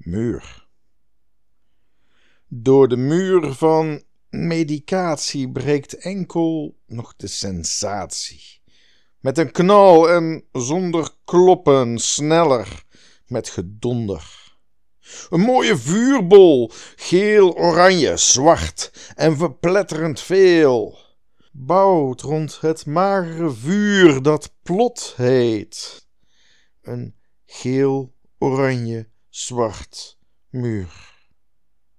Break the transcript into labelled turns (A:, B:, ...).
A: muur. Door de muur van medicatie breekt enkel nog de sensatie. Met een knal en zonder kloppen, sneller, met gedonder. Een mooie vuurbol, geel, oranje, zwart en verpletterend veel, bouwt rond het magere vuur dat plot heet. Een geel, oranje, zwart muur.